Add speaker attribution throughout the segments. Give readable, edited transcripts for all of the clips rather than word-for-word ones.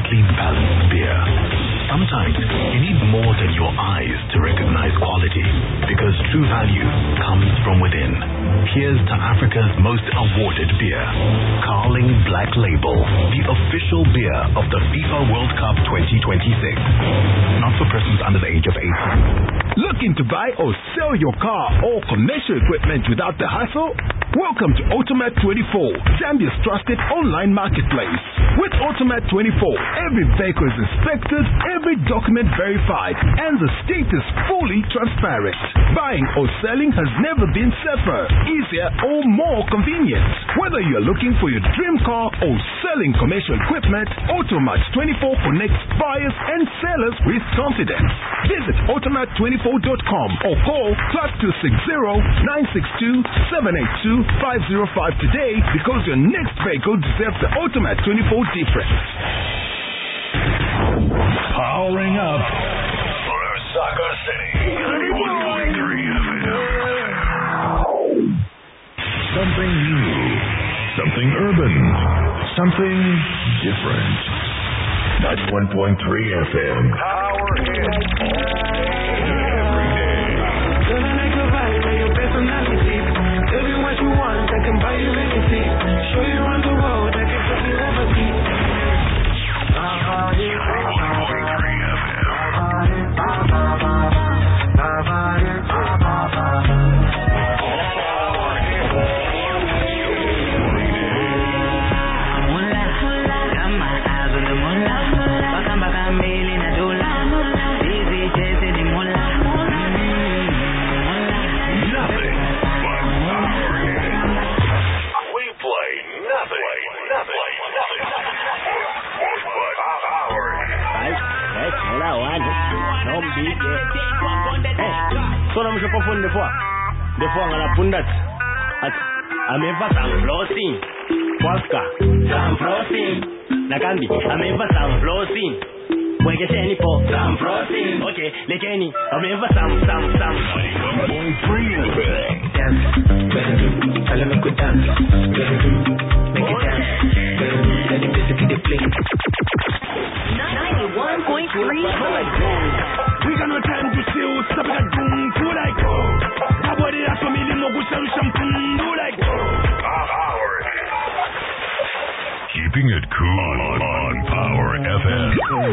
Speaker 1: perfectly balanced beer. Sometimes you need more than your eyes to recognize quality, because true value comes from within. Here's to Africa's most awarded beer, Carling Black Label, the official beer of the FIFA World Cup 2026. Not for persons under the age of 18.
Speaker 2: Looking to buy or sell your car or commercial equipment without the hassle? Welcome to Automat24, Zambia's trusted online marketplace. With Automat24, every vehicle is inspected, every document verified, and the status fully transparent. Buying or selling has never been safer, easier, or more convenient. Whether you're looking for your dream car or selling commercial equipment, Automat24 connects buyers and sellers with confidence. Visit Automat24.com or call +260 962 782 505 today, because your next vehicle deserves the Automat24 difference.
Speaker 1: Powering up Lusaka City, 91.3 FM. Something new, something urban, something different. 91.3 FM. Power hit every day.
Speaker 3: Gonna make a vibe by your personality. Tell me what you want, I can buy you anything. Show you around the world, I can take you overseas.
Speaker 1: 91.3 FM.
Speaker 4: Sono msho pofon de fois ngala pundat at ameva sang flossing Polska sang flossing nakambi ameva sang flossing wege sheni po sang flossing okay lejeni ameva sang
Speaker 1: 91.3 FM.
Speaker 3: Dance, better do, tell me good dance, better do, make it dance, better do, let it basically the play.
Speaker 2: 91.3. We got no time to chill, stop it at boom, do like go. Nobody has for me, limo go shampoo, do like go.
Speaker 1: Keeping it cool on Power FM.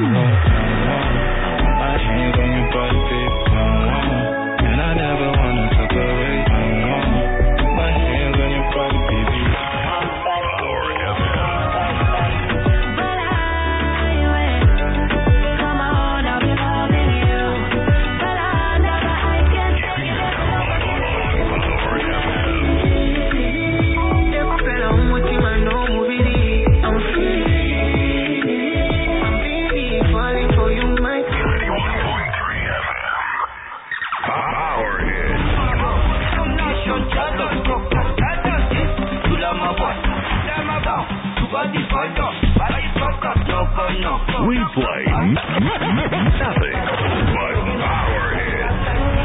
Speaker 5: My hands on your body, baby, and I never wanna talk away. My hands on your body, baby.
Speaker 1: Power FM. We play nothing but power hits.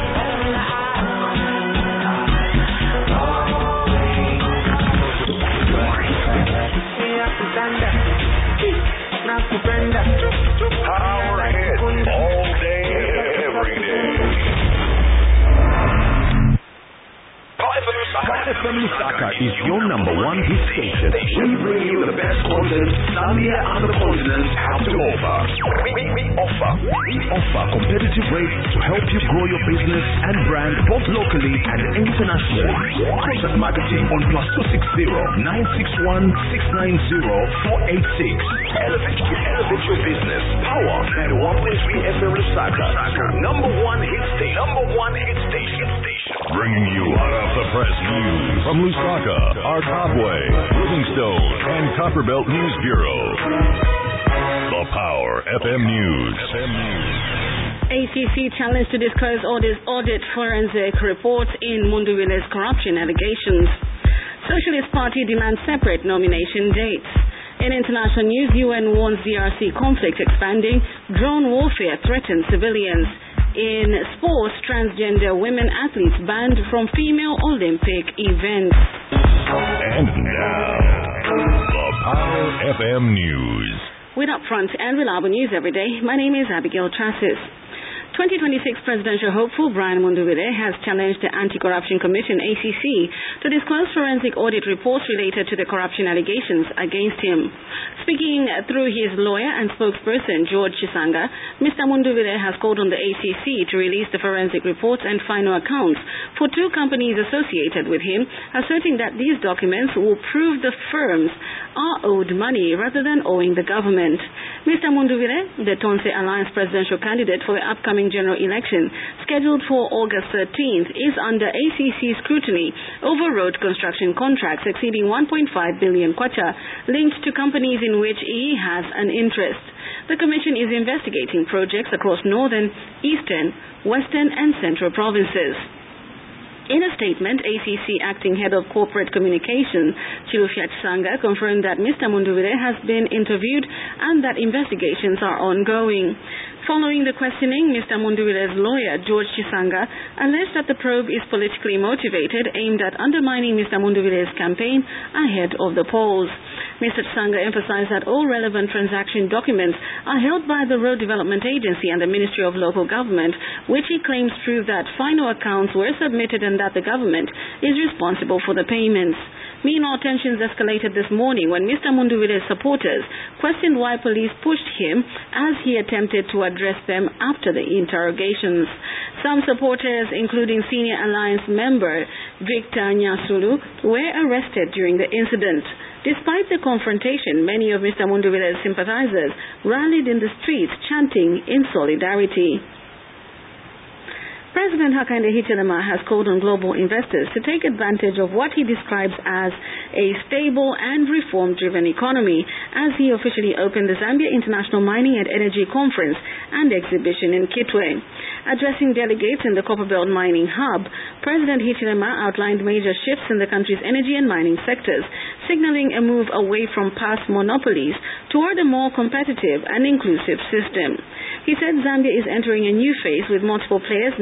Speaker 1: Power hits all day, every day.
Speaker 2: FM Lusaka is your number one hit station. We bring you the best content Zambia and the continent have to offer. We offer competitive rates to help you grow your business and brand both locally and internationally. Contact marketing on +260 961 690 486. Elevate your business. Power 91.3 FM Lusaka. Number one hit station.
Speaker 1: Bringing you hot off the press news from Lusaka, Arkabwe, Livingstone, and Copperbelt News Bureau. The Power FM News.
Speaker 6: ACC challenged to disclose audit forensic reports in Munduwile's corruption allegations. Socialist Party demands separate nomination dates. In international news, UN warns DRC conflict expanding. Drone warfare threatens civilians. In sports, transgender women athletes banned from female Olympic events.
Speaker 1: And now, the Power FM News.
Speaker 6: With upfront and reliable news every day, my name is Abigail Trassis. 2026 presidential hopeful Brian Munduvire has challenged the Anti-Corruption Commission (ACC) to disclose forensic audit reports related to the corruption allegations against him. Speaking through his lawyer and spokesperson George Chisanga, Mr. Munduvire has called on the ACC to release the forensic reports and final accounts for 2 companies associated with him, asserting that these documents will prove the firms are owed money rather than owing the government. Mr. Munduvire, the Tonse Alliance presidential candidate for the upcoming general election, scheduled for August 13th, is under ACC scrutiny over road construction contracts exceeding 1.5 billion kwacha linked to companies in which he has an interest. The Commission is investigating projects across northern, eastern, western and central provinces. In a statement, ACC Acting Head of Corporate Communication, Chilufya Chisanga, confirmed that Mr. Munduvire has been interviewed and that investigations are ongoing. Following the questioning, Mr. Munduvire's lawyer, George Chisanga, alleged that the probe is politically motivated, aimed at undermining Mr. Munduvire's campaign ahead of the polls. Mr. Chisanga emphasized that all relevant transaction documents are held by the Road Development Agency and the Ministry of Local Government, which he claims prove that final accounts were submitted and that the government is responsible for the payments. Meanwhile, tensions escalated this morning when Mr. Munduvire's supporters questioned why police pushed him as he attempted to address them after the interrogations. Some supporters, including senior alliance member Victor Nyasulu, were arrested during the incident. Despite the confrontation, many of Mr. Munduvire's sympathizers rallied in the streets chanting in solidarity. President Hakainde Hichilema has called on global investors to take advantage of what he describes as a stable and reform-driven economy as he officially opened the Zambia International Mining and Energy Conference and Exhibition in Kitwe. Addressing delegates in the Copperbelt Mining Hub, President Hichilema outlined major shifts in the country's energy and mining sectors, signaling a move away from past monopolies toward a more competitive and inclusive system. He said Zambia is entering a new phase with multiple players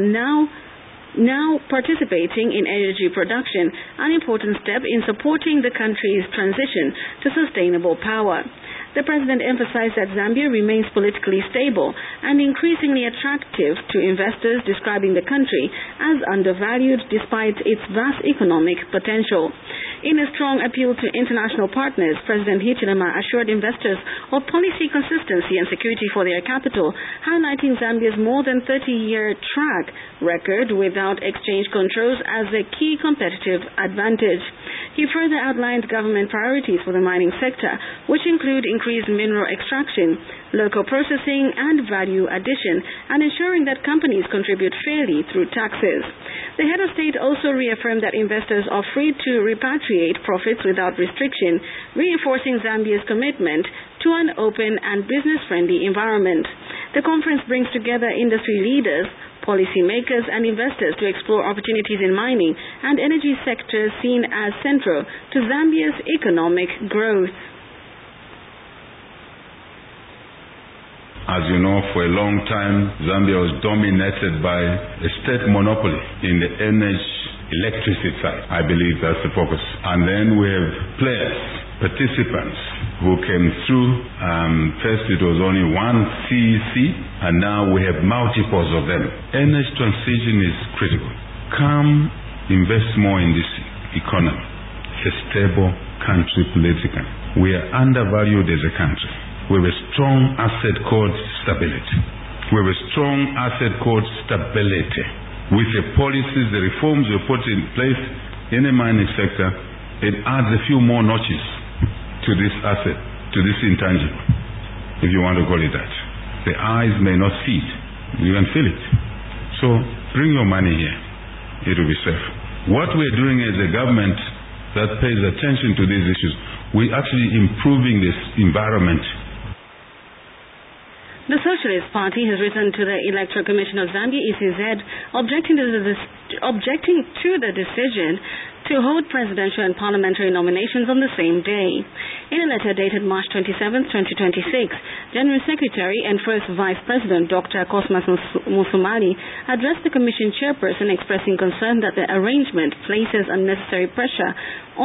Speaker 6: now participating in energy production, an important step in supporting the country's transition to sustainable power. The president emphasized that Zambia remains politically stable and increasingly attractive to investors, describing the country as undervalued despite its vast economic potential. In a strong appeal to international partners, President Hichilema assured investors of policy consistency and security for their capital, highlighting Zambia's more than 30-year track record without exchange controls as a key competitive advantage. He further outlined government priorities for the mining sector, which include increased mineral extraction, local processing and value addition, and ensuring that companies contribute fairly through taxes. The head of state also reaffirmed that investors are free to repatriate profits without restriction, reinforcing Zambia's commitment to an open and business-friendly environment. The conference brings together industry leaders, policymakers and investors to explore opportunities in mining and energy sectors seen as central to Zambia's economic growth.
Speaker 7: As you know, for a long time, Zambia was dominated by a state monopoly in the electricity side. I believe that's the focus. And then we have players, participants who came through. First it was only one CEC, and now we have multiples of them. Energy transition is critical. Come invest more in this economy. It's a stable country politically. We are undervalued as a country. We have a strong asset called stability. We have a strong asset called stability. With the policies, the reforms we put in place in the mining sector, it adds a few more notches to this asset, to this intangible, if you want to call it that. The eyes may not see it. You can feel it. So bring your money here. It will be safe. What we're doing as a government that pays attention to these issues, we're actually improving this environment.
Speaker 6: The Socialist Party has written to the Electoral Commission of Zambia, ECZ, objecting to the decision to hold presidential and parliamentary nominations on the same day. In a letter dated March 27, 2026, General Secretary and First Vice President Dr. Cosmas Musumali addressed the Commission chairperson expressing concern that the arrangement places unnecessary pressure on